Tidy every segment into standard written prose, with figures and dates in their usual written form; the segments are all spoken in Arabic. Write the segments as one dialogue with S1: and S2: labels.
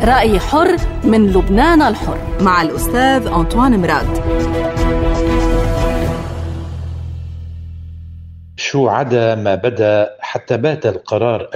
S1: رأي حر من لبنان الحر
S2: مع الأستاذ أنطوان مراد.
S3: شو عدا ما بدا حتى بات القرار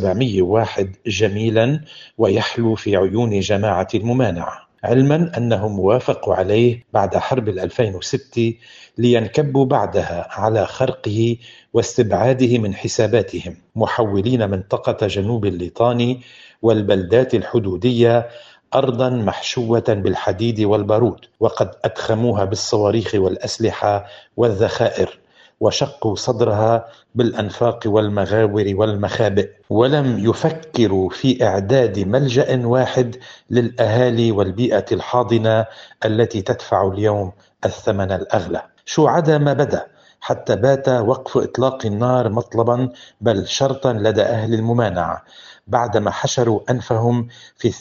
S3: 1701 جميلا ويحلو في عيون جماعة الممانعة، علما أنهم وافقوا عليه بعد حرب 2006 لينكبوا بعدها على خرقه واستبعاده من حساباتهم، محولين منطقة جنوب الليطاني والبلدات الحدودية أرضا محشوة بالحديد والبارود، وقد أدخموها بالصواريخ والأسلحة والذخائر، وشقوا صدرها بالأنفاق والمغاور والمخابئ، ولم يفكروا في إعداد ملجأ واحد للأهالي والبيئة الحاضنة التي تدفع اليوم الثمن الأغلى. شو عدا ما بدا حتى بات وقف إطلاق النار مطلبا بل شرطا لدى أهل الممانعة، بعدما حشروا أنفهم في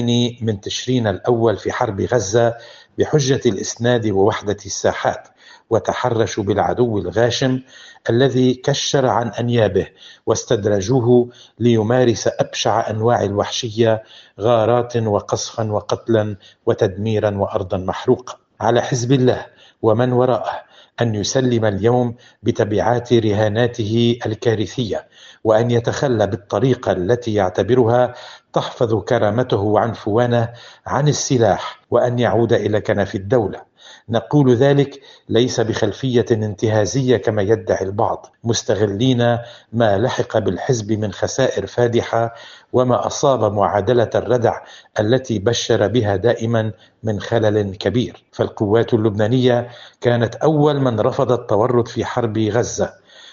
S3: 8 تشرين الأول في حرب غزة بحجة الإسناد ووحدة الساحات، وتحرشوا بالعدو الغاشم الذي كشر عن أنيابه واستدرجوه ليمارس أبشع أنواع الوحشية، غارات وقصفا وقتلا وتدميرا وأرضا محروقة. على حزب الله ومن وراءه أن يسلم اليوم بتبعات رهاناته الكارثية، وأن يتخلى بالطريقة التي يعتبرها تحفظ كرامته وعنفوانه عن السلاح، وأن يعود إلى كنف الدولة. نقول ذلك ليس بخلفية انتهازية كما يدعي البعض، مستغلين ما لحق بالحزب من خسائر فادحة وما أصاب معادلة الردع التي بشر بها دائما من خلل كبير. فالقوات اللبنانية كانت أول من رفض التورط في حرب غزة،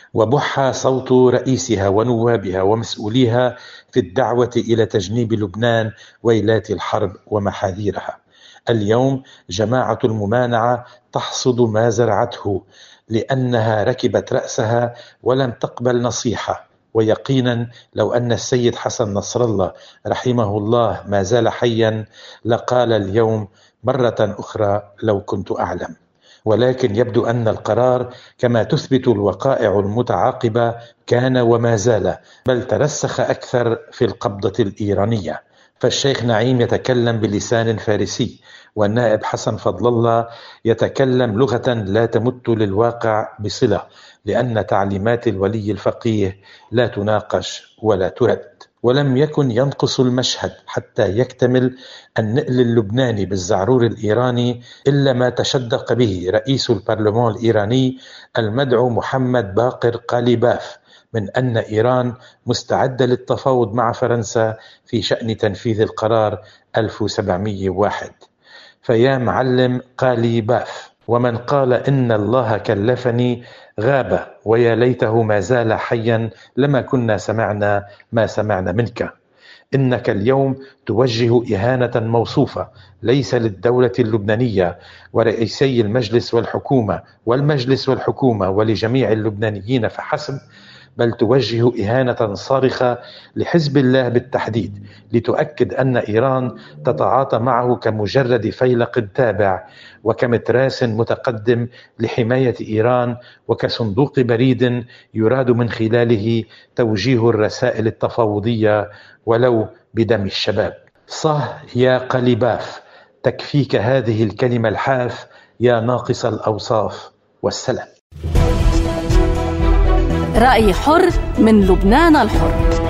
S3: وبح صوت رئيسها ونوابها ومسؤوليها في الدعوة إلى تجنيب لبنان ويلات الحرب ومحاذيرها. اليوم جماعة الممانعة تحصد ما زرعته، لأنها ركبت رأسها ولم تقبل نصيحة. ويقينا لو أن السيد حسن نصر الله رحمه الله ما زال حيا لقال اليوم مرة أخرى لو كنت أعلم. ولكن يبدو أن القرار كما تثبت الوقائع المتعاقبة كان وما زال، بل ترسخ أكثر في القبضة الإيرانية. فالشيخ نعيم يتكلم بلسان فارسي، والنائب حسن فضل الله يتكلم لغة لا تمت للواقع بصلة، لأن تعليمات الولي الفقيه لا تناقش ولا ترد. ولم يكن ينقص المشهد حتى يكتمل النقل اللبناني بالزعرور الإيراني إلا ما تشدق به رئيس البرلمان الإيراني المدعو محمد باقر قاليباف من أن إيران مستعدة للتفاوض مع فرنسا في شأن تنفيذ القرار 1701. فيا معلم قاليباف، ومن قال إن الله كلفني غاب، ويا ليته ما زال حيا لما كنا سمعنا ما سمعنا منك. إنك اليوم توجه إهانة موصوفة ليس للدولة اللبنانية ورئيسي المجلس والحكومة ولجميع اللبنانيين فحسب، بل توجه إهانة صارخة لحزب الله بالتحديد، لتؤكد أن إيران تتعاطى معه كمجرد فيلق تابع وكمتراس متقدم لحماية إيران، وكصندوق بريد يراد من خلاله توجيه الرسائل التفاوضية ولو بدم الشباب. صه يا قليباف، تكفيك هذه الكلمة الحاف يا ناقص الأوصاف، والسلام.
S1: رأي حر من لبنان الحر.